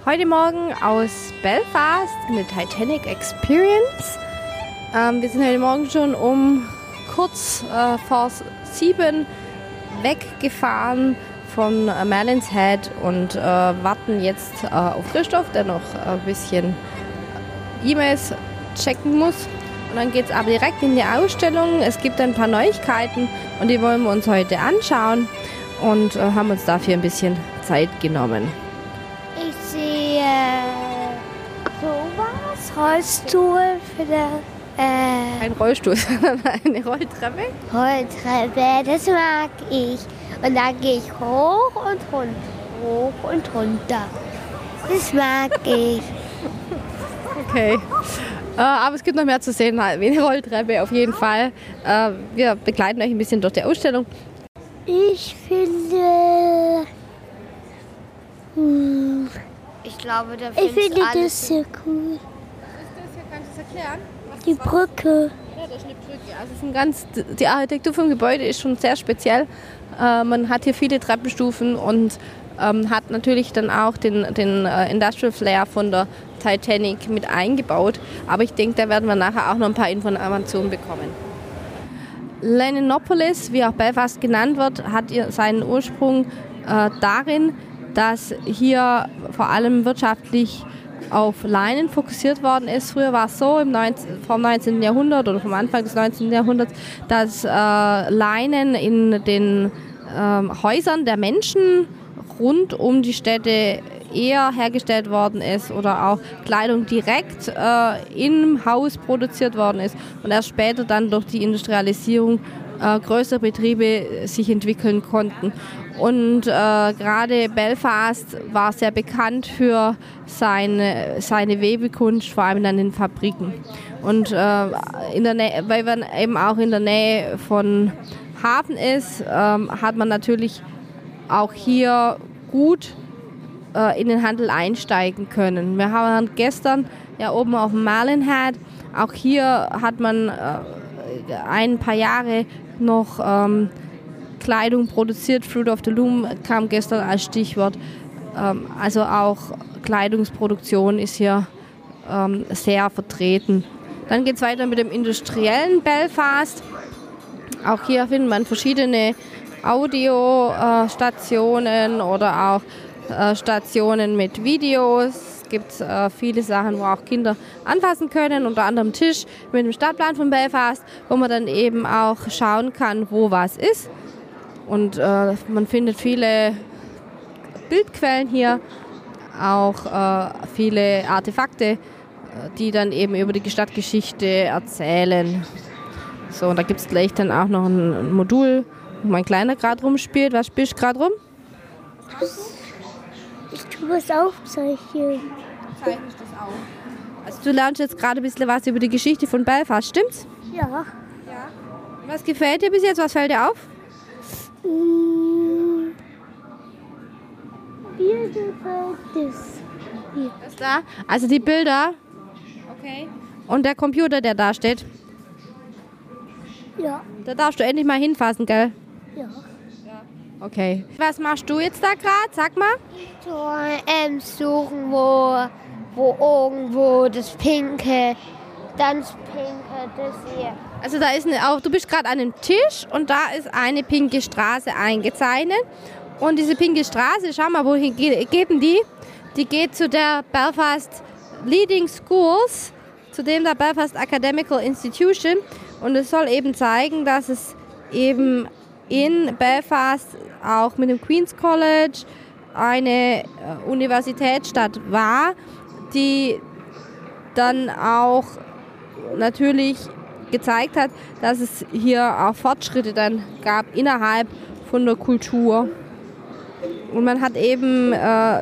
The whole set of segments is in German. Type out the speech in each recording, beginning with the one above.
Heute Morgen aus Belfast in der Titanic Experience. Wir sind heute Morgen schon um kurz vor 7 weggefahren von Merlin's Head und warten jetzt auf Christoph, der noch ein bisschen E-Mails checken muss. Und dann geht es aber direkt in die Ausstellung. Es gibt ein paar Neuigkeiten und die wollen wir uns heute anschauen und haben uns dafür ein bisschen Zeit genommen. Ich sehe sowas, Rollstuhl für Ein Rollstuhl, sondern eine Rolltreppe. Rolltreppe, das mag ich. Und dann gehe ich hoch und runter, hoch und runter. Das mag ich. Okay. Aber es gibt noch mehr zu sehen, wie eine Rolltreppe auf jeden Fall. Wir begleiten euch ein bisschen durch die Ausstellung. Ich finde... Ich glaube, da finde das sehr cool. Was ist das hier? Kannst du es erklären? Die Brücke. Ja, das ist eine Brücke. Also die Architektur vom Gebäude ist schon sehr speziell. Man hat hier viele Treppenstufen und hat natürlich dann auch den Industrial Flair von der Titanic mit eingebaut. Aber ich denke, da werden wir nachher auch noch ein paar Informationen bekommen. Llaninopolis, wie auch Belfast genannt wird, hat seinen Ursprung darin, dass hier vor allem wirtschaftlich auf Leinen fokussiert worden ist. Früher war es so, vom 19. Jahrhundert oder vom Anfang des 19. Jahrhunderts, dass Leinen in den Häusern der Menschen rund um die Städte eher hergestellt worden ist oder auch Kleidung direkt im Haus produziert worden ist und erst später dann durch die Industrialisierung größere Betriebe sich entwickeln konnten. Und gerade Belfast war sehr bekannt für seine Webekunst, vor allem dann in Fabriken. Und weil man eben auch in der Nähe von Hafen ist, hat man natürlich auch hier gut in den Handel einsteigen können. Wir haben gestern ja oben auf dem Merlin's Head, auch hier hat man ein paar Jahre noch Kleidung produziert. Fruit of the Loom kam gestern als Stichwort. Also auch Kleidungsproduktion ist hier sehr vertreten. Dann geht es weiter mit dem industriellen Belfast. Auch hier findet man verschiedene Audiostationen oder auch Stationen mit Videos. Es gibt viele Sachen, wo auch Kinder anfassen können, unter anderem Tisch mit dem Stadtplan von Belfast, wo man dann eben auch schauen kann, wo was ist. Und man findet viele Bildquellen hier, auch viele Artefakte, die dann eben über die Stadtgeschichte erzählen. So, und da gibt es gleich dann auch noch ein Modul, wo mein Kleiner gerade rumspielt. Was spielst du gerade rum? Ich tue was aufzeichnen. Zeichne ich das auf. Also du lernst jetzt gerade ein bisschen was über die Geschichte von Belfast, stimmt's? Ja. Was gefällt dir bis jetzt? Was fällt dir auf? Mir gefällt das. Das da? Also die Bilder. Okay. Und der Computer, der da steht. Ja. Da darfst du endlich mal hinfassen, gell? Ja. Okay. Was machst du jetzt da gerade? Sag mal. So, suchen, wo irgendwo das Pinke, dann das Pinke, das hier. Also da ist du bist gerade an einem Tisch und da ist eine pinke Straße eingezeichnet. Und diese pinke Straße, schau mal, wohin geht die? Die geht zu der Belfast Leading Schools, zu dem der Belfast Academical Institution. Und es soll eben zeigen, dass es eben in Belfast auch mit dem Queen's College eine Universitätsstadt war, die dann auch natürlich gezeigt hat, dass es hier auch Fortschritte dann gab innerhalb von der Kultur. Und man hat eben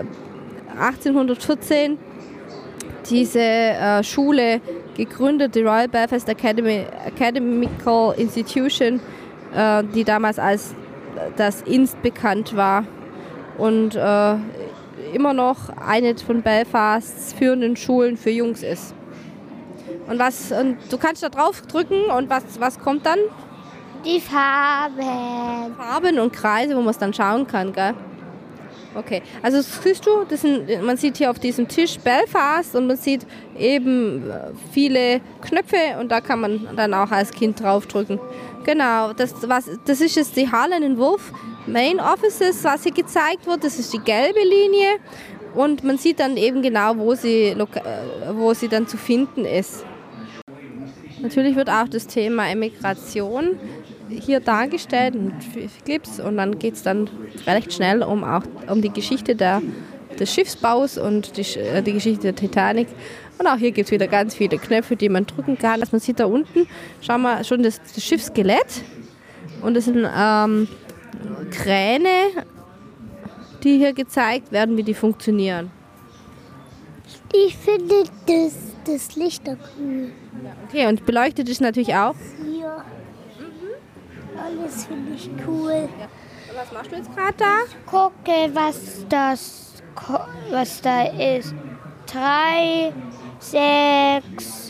1814 diese Schule gegründet, die Royal Belfast Academical Institution, die damals als das INST bekannt war und immer noch eine von Belfasts führenden Schulen für Jungs ist. Und du kannst da drauf drücken und was kommt dann? Die Farben. Farben und Kreise, wo man es dann schauen kann, gell? Okay, also siehst du, man sieht hier auf diesem Tisch Belfast und man sieht eben viele Knöpfe und da kann man dann auch als Kind draufdrücken. Genau, das ist jetzt die Harlan-Wolff Main Offices, was hier gezeigt wird. Das ist die gelbe Linie und man sieht dann eben genau, wo sie dann zu finden ist. Natürlich wird auch das Thema Emigration hier dargestellt mit Clips und dann geht es dann recht schnell um die Geschichte des Schiffsbaus und die Geschichte der Titanic. Und auch hier gibt es wieder ganz viele Knöpfe, die man drücken kann. Also man sieht da unten, schau mal, schon das Schiffsskelett und das sind Kräne, die hier gezeigt werden, wie die funktionieren. Ich finde das Licht da cool. Okay, und beleuchtet ist natürlich auch. Hier. Alles finde ich cool. Ja. Und was machst du jetzt gerade da? Gucke, was da ist. 3, 6,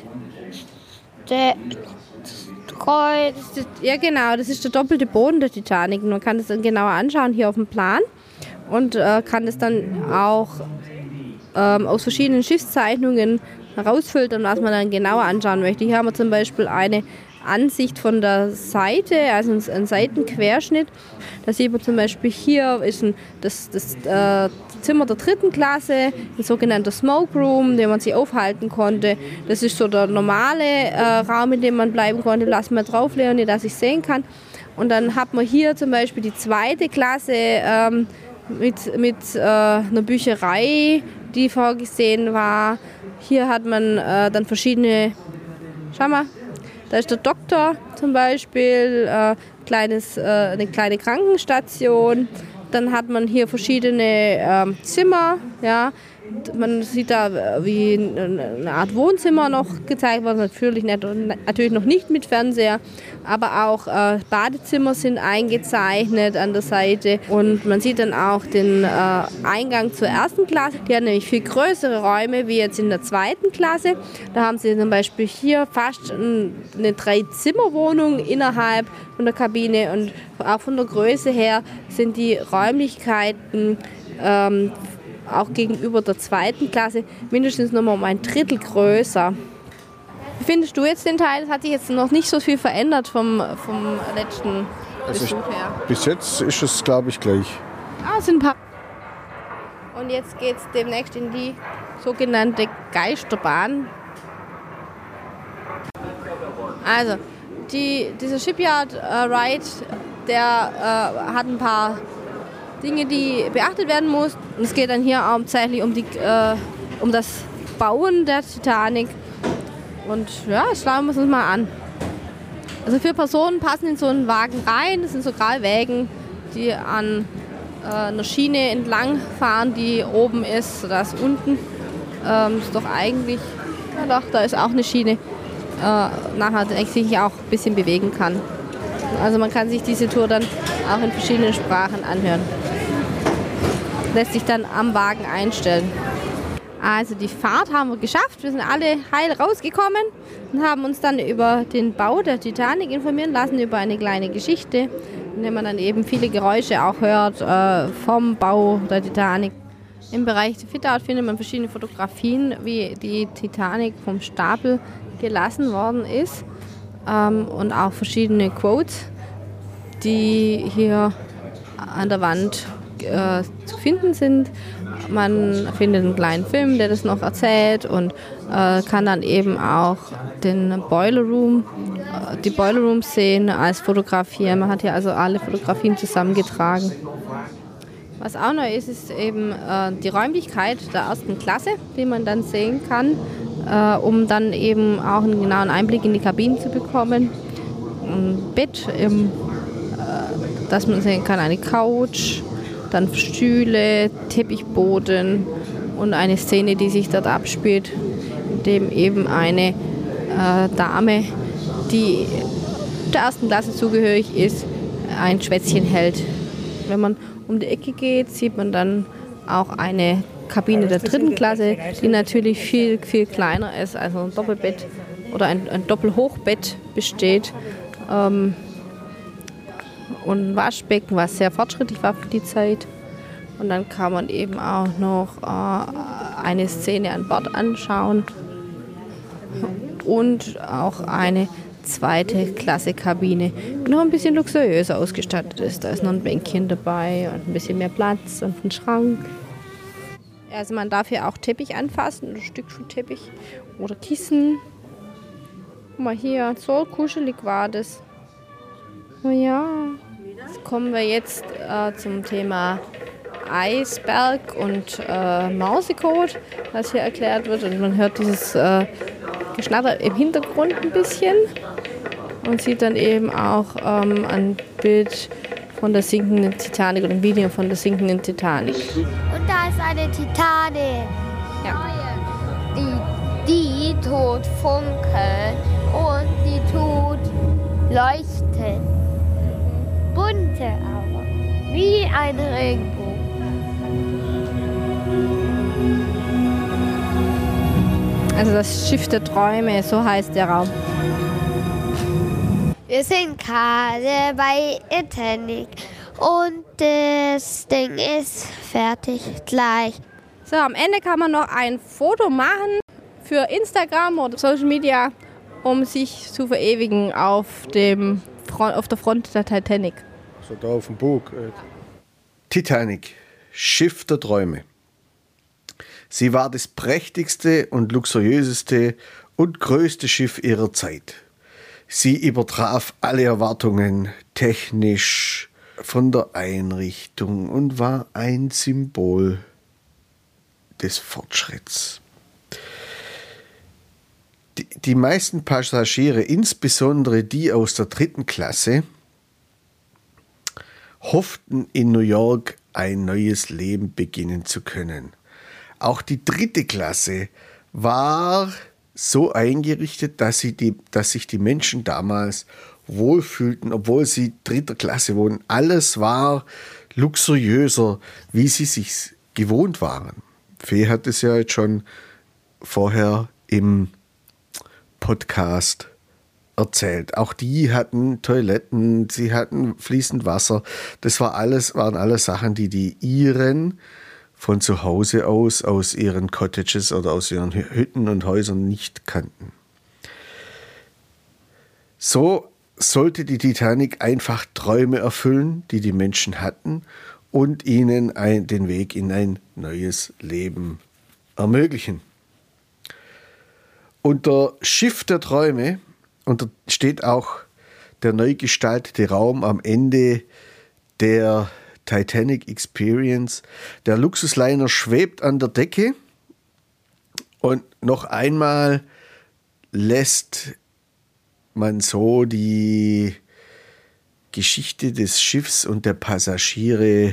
Kreuz. Ja genau, das ist der doppelte Boden der Titanic. Man kann das dann genauer anschauen hier auf dem Plan und kann das dann auch aus verschiedenen Schiffszeichnungen herausfiltern, was man dann genauer anschauen möchte. Hier haben wir zum Beispiel eine Ansicht von der Seite, also ein Seitenquerschnitt. Da sieht man zum Beispiel, hier ist das Zimmer der 3. Klasse, ein sogenannter Smoke Room, in dem man sich aufhalten konnte. Das ist so der normale Raum, in dem man bleiben konnte. Lass mal drauf, Leonie, dass ich sehen kann. Und dann hat man hier zum Beispiel die 2. Klasse mit einer Bücherei, die vorgesehen war. Hier hat man dann verschiedene, schau mal, da ist der Doktor zum Beispiel, eine kleine Krankenstation. Dann hat man hier verschiedene Zimmer. Ja. Man sieht da, wie eine Art Wohnzimmer noch gezeigt wird. Natürlich noch nicht mit Fernseher, aber auch Badezimmer sind eingezeichnet an der Seite. Und man sieht dann auch den Eingang zur 1. Klasse. Die hat nämlich viel größere Räume wie jetzt in der 2. Klasse. Da haben sie zum Beispiel hier fast eine 3-Zimmer-Wohnung innerhalb von der Kabine. Und auch von der Größe her sind die Räumlichkeiten auch gegenüber der 2. Klasse mindestens noch mal um ein Drittel größer. Wie findest du jetzt den Teil? Es hat sich jetzt noch nicht so viel verändert vom letzten Besuch her. Bis jetzt ist es, glaube ich, gleich. Ah, sind ein paar. Und jetzt geht es demnächst in die sogenannte Geisterbahn. Also, dieser Shipyard Ride, der hat ein paar Dinge, die beachtet werden muss. Und es geht dann hier hauptsächlich um das Bauen der Titanic. Und ja, schauen wir uns mal an. Also 4 Personen passen in so einen Wagen rein. Das sind so Grahlwägen, die an einer Schiene entlang fahren, die oben ist, sodass unten ist doch eigentlich, ja doch, da ist auch eine Schiene, nachher sich auch ein bisschen bewegen kann. Also man kann sich diese Tour dann auch in verschiedenen Sprachen anhören. Lässt sich dann am Wagen einstellen. Also die Fahrt haben wir geschafft. Wir sind alle heil rausgekommen und haben uns dann über den Bau der Titanic informieren lassen, über eine kleine Geschichte, in der man dann eben viele Geräusche auch hört vom Bau der Titanic. Im Bereich der Fit-Out findet man verschiedene Fotografien, wie die Titanic vom Stapel gelassen worden ist. Und auch verschiedene Quotes, die hier an der Wand zu finden sind. Man findet einen kleinen Film, der das noch erzählt und kann dann eben auch den Boiler Room, die Boiler Rooms sehen als fotografieren. Man hat hier also alle Fotografien zusammengetragen. Was auch neu ist, ist eben die Räumlichkeit der 1. Klasse, die man dann sehen kann, um dann eben auch einen genauen Einblick in die Kabinen zu bekommen. Ein Bett, das man sehen kann, eine Couch, dann Stühle, Teppichboden und eine Szene, die sich dort abspielt, in dem eben eine Dame, die der 1. Klasse zugehörig ist, ein Schwätzchen hält. Wenn man um die Ecke geht, sieht man dann auch eine Kabine der 3. Klasse, die natürlich viel, viel kleiner ist, also ein Doppelbett oder ein Doppelhochbett besteht. Und ein Waschbecken, was sehr fortschrittlich war für die Zeit. Und dann kann man eben auch noch eine Szene an Bord anschauen und auch eine zweite Klasse Kabine, die noch ein bisschen luxuriöser ausgestattet ist. Da ist noch ein Bänkchen dabei und ein bisschen mehr Platz und ein Schrank. Also man darf hier auch Teppich anfassen, ein Stückteppich oder Kissen. Guck mal hier, so kuschelig war das. Oh ja. Jetzt kommen wir jetzt zum Thema Eisberg und Mausecode, was hier erklärt wird. Und man hört dieses Geschnatter im Hintergrund ein bisschen und sieht dann eben auch ein Bild von der sinkenden Titanic oder ein Video von der sinkenden Titanic. Und da ist eine Titanic. Ja. Die tut funkeln und die tut leuchten. Bunte aber, wie ein Regenbogen. Also das Schiff der Träume, so heißt der Raum. Wir sind gerade bei Titanic und das Ding ist fertig gleich. So, am Ende kann man noch ein Foto machen für Instagram oder Social Media, um sich zu verewigen auf der Front der Titanic. So da auf dem Bug. Titanic, Schiff der Träume. Sie war das prächtigste und luxuriöseste und größte Schiff ihrer Zeit. Sie übertraf alle Erwartungen technisch, von der Einrichtung und war ein Symbol des Fortschritts. Die meisten Passagiere, insbesondere die aus der 3. Klasse, hofften in New York ein neues Leben beginnen zu können. Auch die 3. Klasse war so eingerichtet, dass sich die Menschen damals wohlfühlten, obwohl sie 3. Klasse wohnen. Alles war luxuriöser, wie sie sich gewohnt waren. Fee hat es ja jetzt schon vorher im Podcast erzählt. Auch die hatten Toiletten, sie hatten fließend Wasser. Das waren alles Sachen, die Iren von zu Hause aus ihren Cottages oder aus ihren Hütten und Häusern nicht kannten. So sollte die Titanic einfach Träume erfüllen, die Menschen hatten und ihnen den Weg in ein neues Leben ermöglichen. Unter Schiff der Träume steht auch der neu gestaltete Raum am Ende der Titanic Experience. Der Luxusliner schwebt an der Decke und noch einmal lässt man so die Geschichte des Schiffs und der Passagiere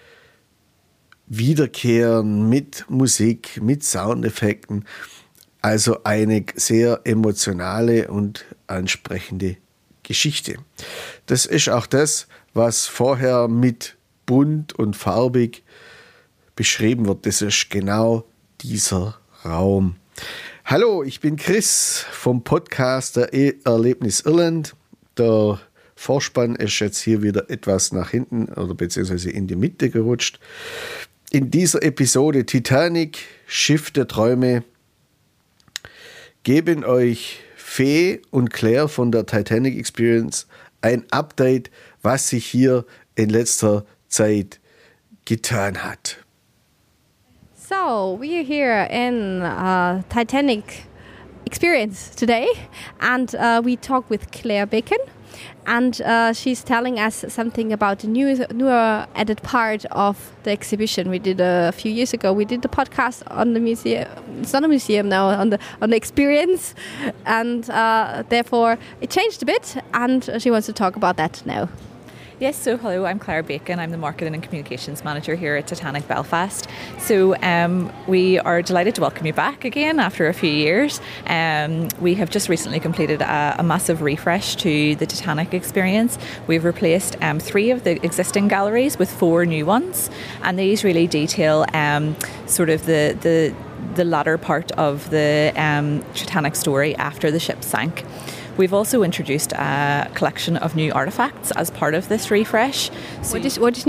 wiederkehren mit Musik, mit Soundeffekten. Also eine sehr emotionale und ansprechende Geschichte. Das ist auch das, was vorher mit bunt und farbig beschrieben wird. Das ist genau dieser Raum. Hallo, ich bin Chris vom Podcast der Erlebnis Irland. Der Vorspann ist jetzt hier wieder etwas nach hinten oder beziehungsweise in die Mitte gerutscht. In dieser Episode Titanic, Schiff der Träume, geben euch Fee und Claire von der Titanic Experience ein Update, was sich hier in letzter Zeit getan hat. So, we're here in Titanic Experience today, and we talk with Claire Bacon, and she's telling us something about the newer added part of the exhibition we did a few years ago. We did the podcast on the museum. It's not a museum now, on the experience, and therefore it changed a bit, and she wants to talk about that now. Yes, so hello, I'm Claire Bacon. I'm the Marketing and Communications Manager here at Titanic Belfast. So we are delighted to welcome you back again after a few years. We have just recently completed a massive refresh to the Titanic experience. We've replaced 3 of the existing galleries with 4 new ones, and these really detail sort of the latter part of the Titanic story after the ship sank. We've also introduced a collection of new artefacts as part of this refresh. So what is new?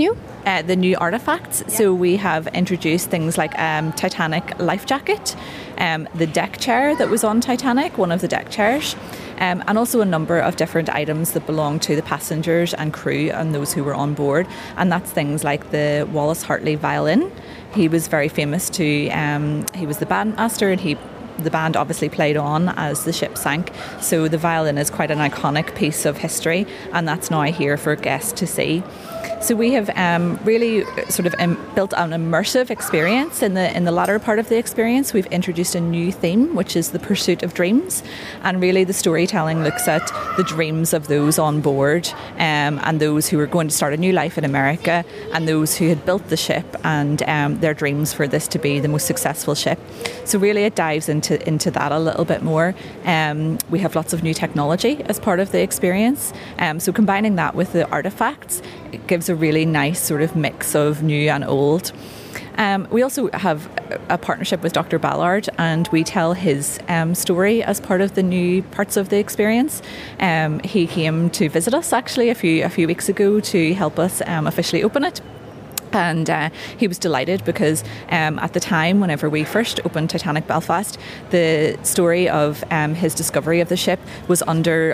the new artifacts. Yeah. So we have introduced things like Titanic life jacket, the deck chair that was on Titanic, one of the deck chairs, and also a number of different items that belong to the passengers and crew and those who were on board. And that's things like the Wallace Hartley violin. He was very famous to, he was the bandmaster, and the band obviously played on as the ship sank. So the violin is quite an iconic piece of history, and that's now here for guests to see. So we have really sort of built an immersive experience in the latter part of the experience. We've introduced a new theme, which is the pursuit of dreams. And really the storytelling looks at the dreams of those on board and those who were going to start a new life in America, and those who had built the ship and their dreams for this to be the most successful ship. So really it dives into that a little bit more. We have lots of new technology as part of the experience. So combining that with the artifacts, it gives a really nice sort of mix of new and old. We also have a partnership with Dr. Ballard, and we tell his story as part of the new parts of the experience. He came to visit us actually a few weeks ago to help us officially open it. And he was delighted because at the time, whenever we first opened Titanic Belfast, the story of his discovery of the ship was under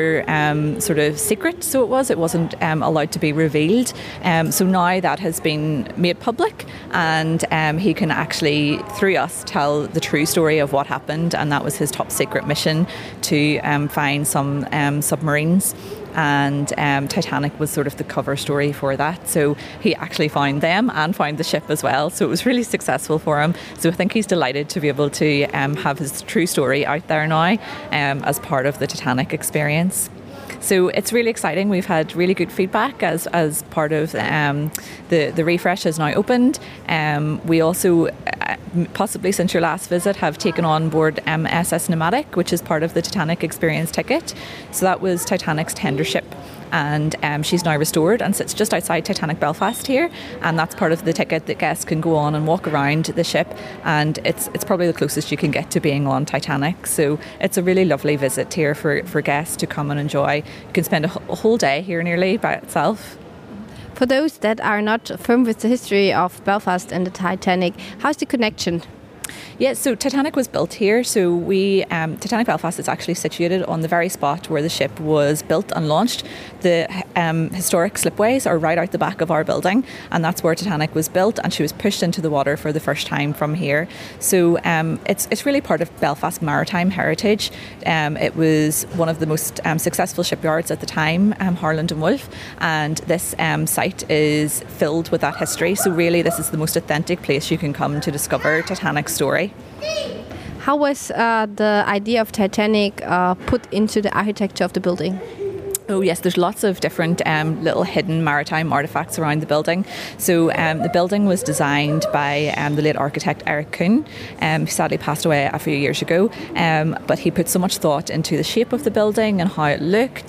sort of secret. So it wasn't allowed to be revealed. So now that has been made public, and he can actually, through us, tell the true story of what happened. And that was his top secret mission, to find some submarines. And Titanic was sort of the cover story for that. So he actually found them and found the ship as well. So it was really successful for him. So I think he's delighted to be able to have his true story out there now as part of the Titanic experience. So it's really exciting. We've had really good feedback as part of the refresh has now opened. We also, possibly since your last visit, have taken on board SS Pneumatic, which is part of the Titanic Experience ticket. So that was Titanic's tender ship. And she's now restored and sits just outside Titanic Belfast here, and that's part of the ticket that guests can go on and walk around the ship, and it's probably the closest you can get to being on Titanic. So it's a really lovely visit here for guests to come and enjoy. You can spend a whole day here nearly by itself. For those that are not familiar with the history of Belfast and the Titanic, how's the connection? Yeah, so Titanic was built here. So Titanic Belfast is actually situated on the very spot where the ship was built and launched. The historic slipways are right out the back of our building, and that's where Titanic was built, and she was pushed into the water for the first time from here. So it's really part of Belfast maritime heritage. It was one of the most successful shipyards at the time, Harland and Wolff, and this site is filled with that history. So really this is the most authentic place you can come to discover Titanic's story. How was the idea of Titanic put into the architecture of the building? Oh yes, there's lots of different little hidden maritime artefacts around the building. So the building was designed by the late architect Eric Kuhn, who sadly passed away a few years ago. But he put so much thought into the shape of the building and how it looked.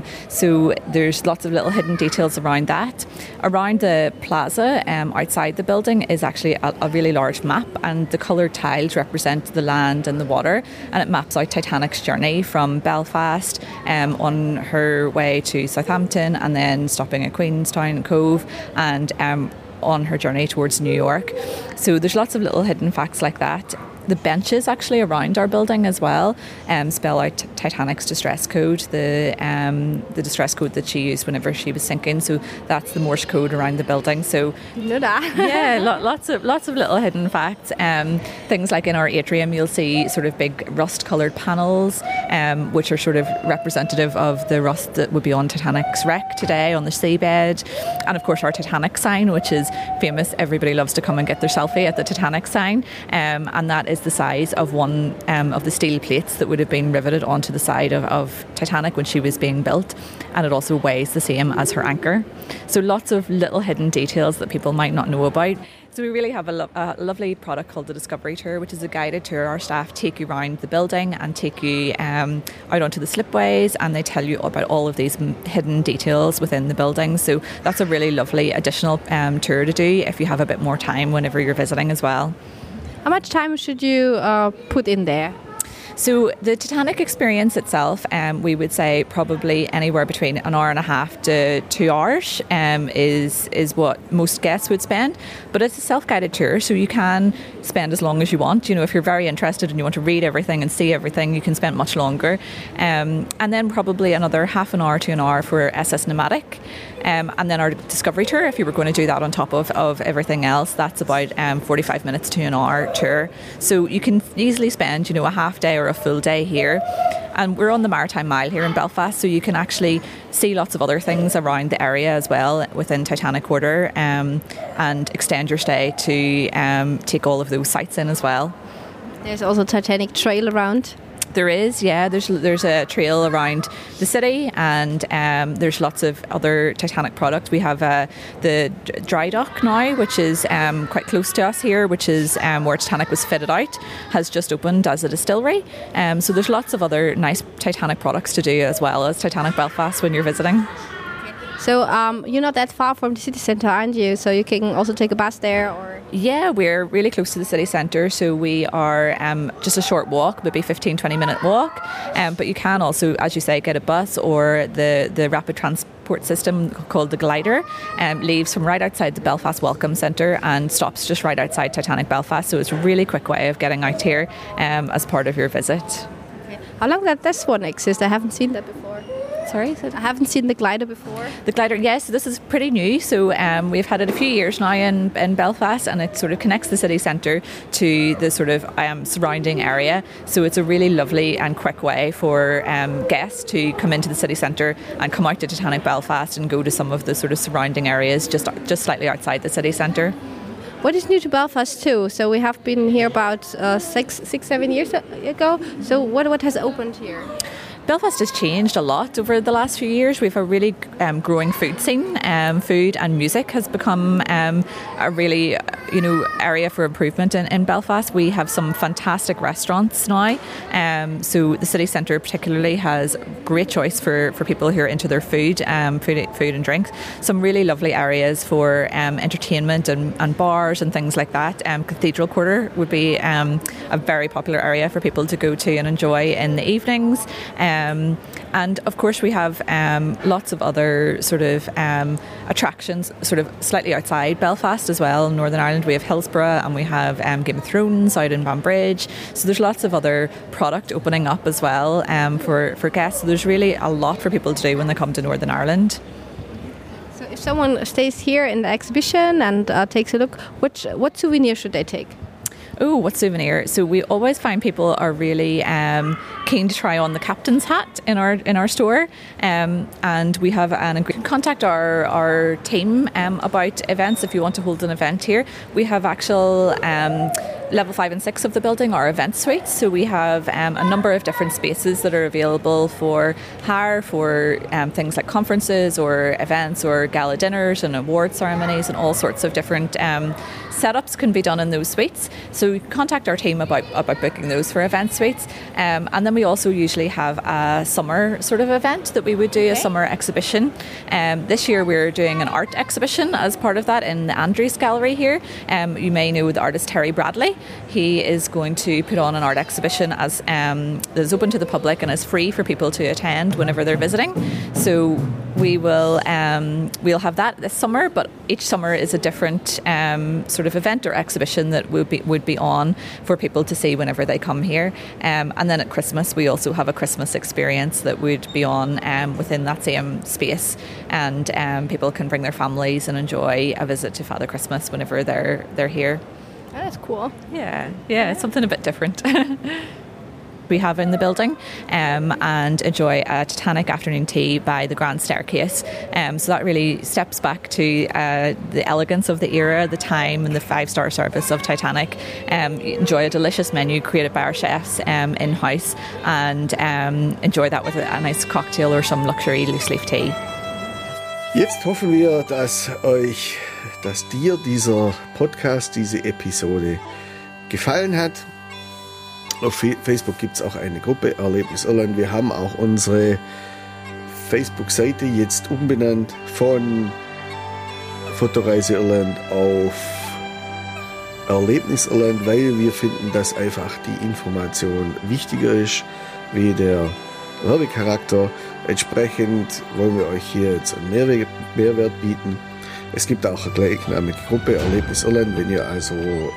So there's lots of little hidden details around that. Around the plaza outside the building is actually a really large map, and the coloured tiles represent the land and the water, and it maps out Titanic's journey from Belfast on her way to Southampton, and then stopping at Queenstown Cove, and on her journey towards New York. So there's lots of little hidden facts like that. The benches actually around our building as well spell out Titanic's distress code, the distress code that she used whenever she was sinking. So that's the Morse code around the building. So you know that. Yeah, lots of little hidden facts. Things like in our atrium, you'll see sort of big rust-coloured panels, which are sort of representative of the rust that would be on Titanic's wreck today on the seabed. And of course our Titanic sign, which is famous. Everybody loves to come and get their selfie at the Titanic sign, and that is the size of one of the steel plates that would have been riveted onto the side of Titanic when she was being built, and it also weighs the same as her anchor. So lots of little hidden details that people might not know about. So we really have a lovely product called the Discovery Tour, which is a guided tour. Our staff take you around the building and take you out onto the slipways, and they tell you about all of these hidden details within the building. So that's a really lovely additional tour to do if you have a bit more time whenever you're visiting as well. How much time should you put in there? So the Titanic experience itself, we would say probably anywhere between an hour and a half to 2 hours is what most guests would spend. But it's a self-guided tour, so you can spend as long as you want. You know, if you're very interested and you want to read everything and see everything, you can spend much longer. And then probably another half an hour to an hour for SS Pneumatic. And then our Discovery tour, if you were going to do that on top of everything else, that's about 45 minutes to an hour tour. So you can easily spend, a half day or a full day here. And we're on the Maritime Mile here in Belfast, so you can actually see lots of other things around the area as well within Titanic Quarter, and extend your stay to take all of those sites in as well. There's also Titanic Trail around. There is, yeah. There's a trail around the city, and there's lots of other Titanic products. We have the dry dock now, which is quite close to us here, which is where Titanic was fitted out, has just opened as a distillery. So there's lots of other nice Titanic products to do as well as Titanic Belfast when you're visiting. So you're not that far from the city centre, aren't you? So you can also take a bus there, or... Yeah, we're really close to the city centre, so we are just a short walk, maybe 15-20 minute walk. But you can also, as you say, get a bus, or the rapid transport system called the Glider leaves from right outside the Belfast Welcome Centre and stops just right outside Titanic Belfast. So it's a really quick way of getting out here as part of your visit. Okay. How long does this one exist? I haven't seen that before. Sorry? I haven't seen the Glider before. The Glider, yes, this is pretty new. So we've had it a few years now in Belfast, and it sort of connects the city centre to the sort of surrounding area. So it's a really lovely and quick way for guests to come into the city centre and come out to Titanic Belfast and go to some of the sort of surrounding areas just slightly outside the city centre. What is new to Belfast too? So we have been here about 6-7 years ago. So what has opened here? Belfast has changed a lot over the last few years. We have a really growing food scene. Food and music has become a really area for improvement in Belfast. We have some fantastic restaurants now. So the city centre particularly has great choice for people who are into their food and drinks. Some really lovely areas for entertainment and bars and things like that. Cathedral Quarter would be a very popular area for people to go to and enjoy in the evenings. And of course we have lots of other sort of attractions sort of slightly outside Belfast as well. In Northern Ireland we have Hillsborough, and we have Game of Thrones out in Banbridge. So there's lots of other product opening up as well for guests. So there's really a lot for people to do when they come to Northern Ireland. So if someone stays here in the exhibition and takes a look, what souvenir should they take? Oh, what souvenir? So we always find people are really keen to try on the captain's hat in our store, and we have contact our team about events. If you want to hold an event here, we have actual level 5 and 6 of the building are event suites. So we have a number of different spaces that are available for hire for things like conferences or events or gala dinners and award ceremonies, and all sorts of different setups can be done in those suites. So contact our team about booking those for event suites. And then we also usually have a summer sort of event that we would do, a summer exhibition. This year we're doing an art exhibition as part of that in the Andrews Gallery here. You may know the artist Terry Bradley. He is going to put on an art exhibition that is open to the public and is free for people to attend whenever they're visiting. So we'll have that this summer, but each summer is a different sort of event or exhibition that would be on for people to see whenever they come here. And then at Christmas we also have a Christmas experience that would be on within that same space, and people can bring their families and enjoy a visit to Father Christmas whenever they're here. Oh, that's cool. Yeah, it's something a bit different. We have in the building, and enjoy a Titanic afternoon tea by the Grand Staircase. So that really steps back to the elegance of the era, the time, and the 5-star service of Titanic. Enjoy a delicious menu created by our chefs in-house, and enjoy that with a nice cocktail or some luxury loose-leaf tea. Jetzt hoffen wir, dass dir dieser Podcast, diese Episode gefallen hat. Auf Facebook gibt es auch eine Gruppe, Erlebnis Irland. Wir haben auch unsere Facebook-Seite jetzt umbenannt von Fotoreise Irland auf Erlebnis-Irland, weil wir finden, dass einfach die Information wichtiger ist wie der Werbecharakter. Entsprechend wollen wir euch hier jetzt einen Mehrwert bieten. Es gibt auch eine gleichnamige Gruppe Erlebnis Irland. Wenn ihr also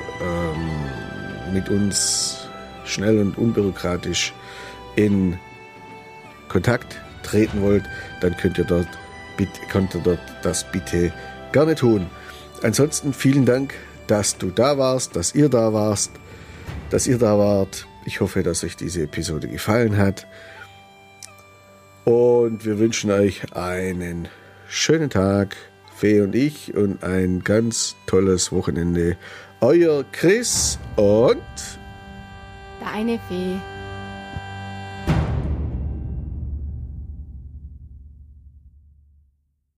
mit uns schnell und unbürokratisch in Kontakt treten wollt, dann könnt ihr dort das bitte gerne tun. Ansonsten vielen Dank, dass du da warst, dass ihr da wart. Ich hoffe, dass euch diese Episode gefallen hat. Und wir wünschen euch einen schönen Tag, Fee und ich, und ein ganz tolles Wochenende. Euer Chris und Deine Fee.